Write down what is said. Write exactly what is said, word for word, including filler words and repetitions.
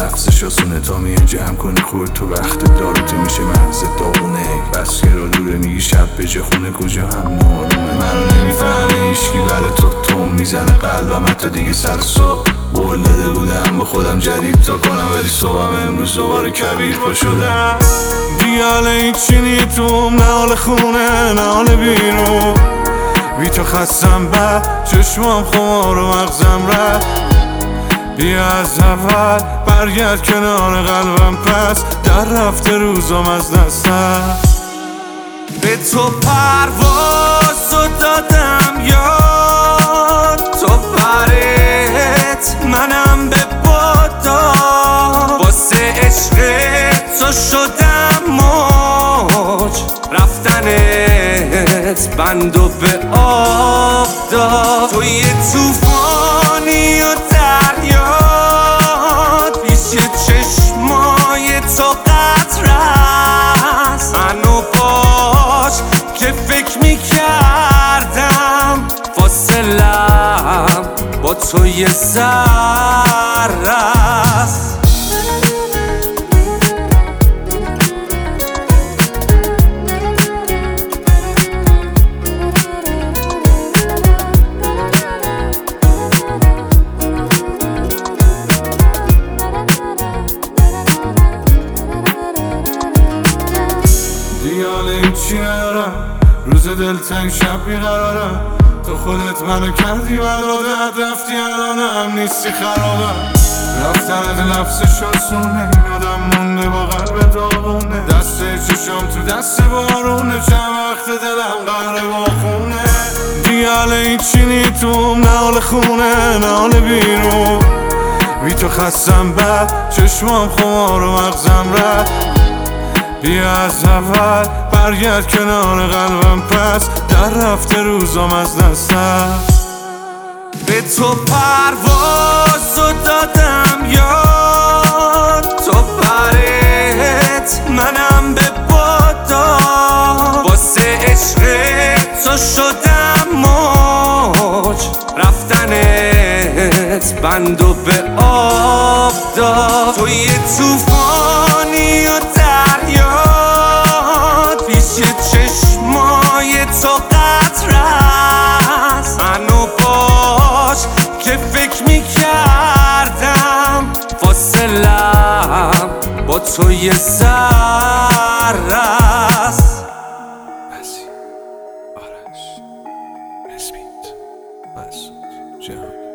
لفظش آسونه تا میه جمع کنی خود تو وقت داروت میشه مغز داغونه. بس که رو دوره میگی شب به چه خونه کجا هم نارومه. منو نمیفهمه هیچکی برای تو توم میزنه قلبم حتی دیگه سر صبح. قول داده بودم با خودم جدید تا کنم ولی صبحم امروز دوباره کبیر پا شدم. دیگه حالا هیچی نیتوم نه حال خونه نه حال بیرون. بی تو خستم بعد چشمام خمار و مغزم رد. بیا از اول برگرد کنار قلبم پس در رفته روزم از دست هست. به تو پروازو دادم یار تو برت منم به بادا. واسه عشق تو شدم موج رفتنت بندو به آب داد. تو یه توفانی و دریاد پیش چشمای تو قطرست. منو باش که فکر میکردم فاصلم با تو یه ذره‌ست. دیال هیچی ندارم روز دلتنگ شب بیقرارم. تو خودت منو کردی بدادت رفتی الانم نیستی خرابم. رفتنت لفظش آسونه یادم مونده با قلب داغونه. دست چشام تو دست بارونه چند وقت دلم قهر باخونه. دیال هیچی نیتوم نه حال خونه نه حال بیرون. بی تو خستم بعد چشمام خمار و مغزم رد. بیا از اول برگرد کنار قلبم پس در رفته روزم از دست هست. به تو پروازو دادم یار تو برت منم به بادا. واسه عشق تو شدم موج رفتنت بندو به آب داد. تو یه توفانی و دریاد پیش چشمای تو قطرست. منو باش که فکر میکردم فاصلم با تو یه ذره‌ست. آرش اسمیت مسعود جان